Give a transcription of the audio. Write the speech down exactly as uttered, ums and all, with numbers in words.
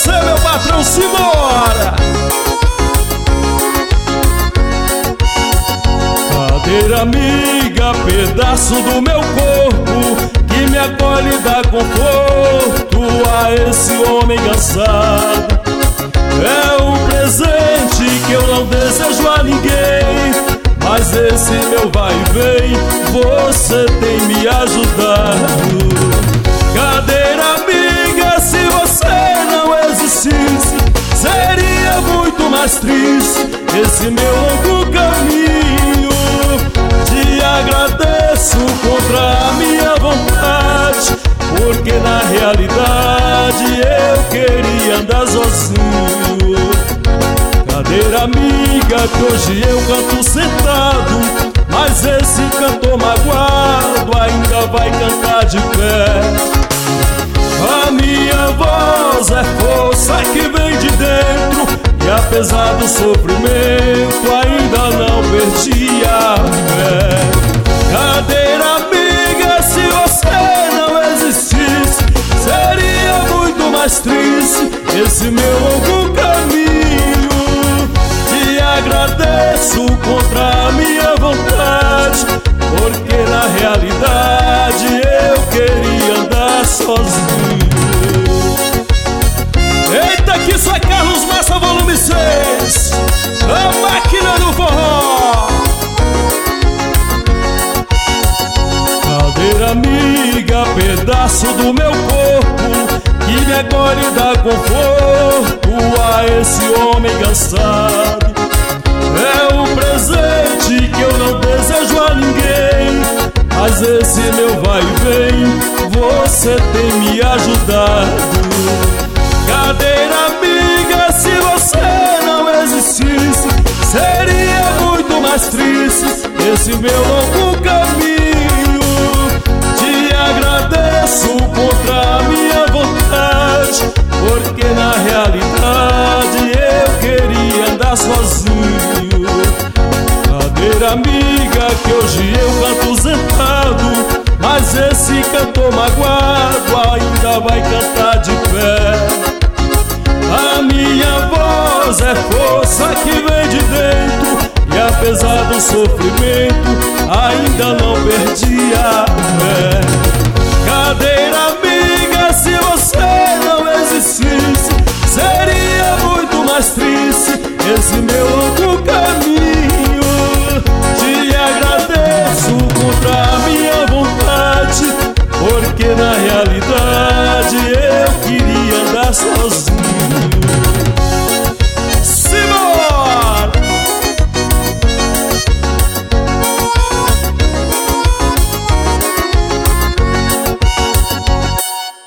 você, meu patrão, simbora! Cadeira amiga, pedaço do meu corpo, que me acolhe e dá conforto a esse homem cansado. É um presente que eu não desejo a ninguém, mas esse meu vai e vem, você tem me ajudado. Cadeira amiga, se você não existisse, seria muito mais triste esse meu longo caminho. Te agradeço contra a minha vontade, porque na realidade eu queria andar sozinho. Cadeira amiga, que hoje eu canto sentado, mas esse cantor magoado ainda vai cantar de pé. A minha voz é força que vem de dentro, e apesar do sofrimento ainda não perdi a fé. Cadeira amiga, se você não existisse, seria muito mais triste esse meu longo caminho. Te agradeço contra a minha vontade, porque na realidade eu queria andar sozinho. Eita, que isso é Carlos Massa volume seis, a máquina do forró. Cadeira amiga, pedaço do meu corpo, que me acolhe e dá conforto a esse homem cansado. É um presente que eu não desejo a ninguém, mas esse meu vai e vem, você tem me ajudado. Cadeira amiga, se você não existisse, seria muito mais triste esse meu longo caminho. Te agradeço contra a minha vontade, porque na realidade eu queria andar sozinho. Cadeira amiga, que hoje eu canto sentado, mas esse cantor magoado ainda vai cantar de pé. A minha voz é força que vem de dentro, e apesar do sofrimento ainda não perdi a fé. Cadeira amiga, se você não existisse, seria muito mais triste esse meu longo caminho. Te agradeço contra a minha vontade, porque na realidade eu queria andar sozinho.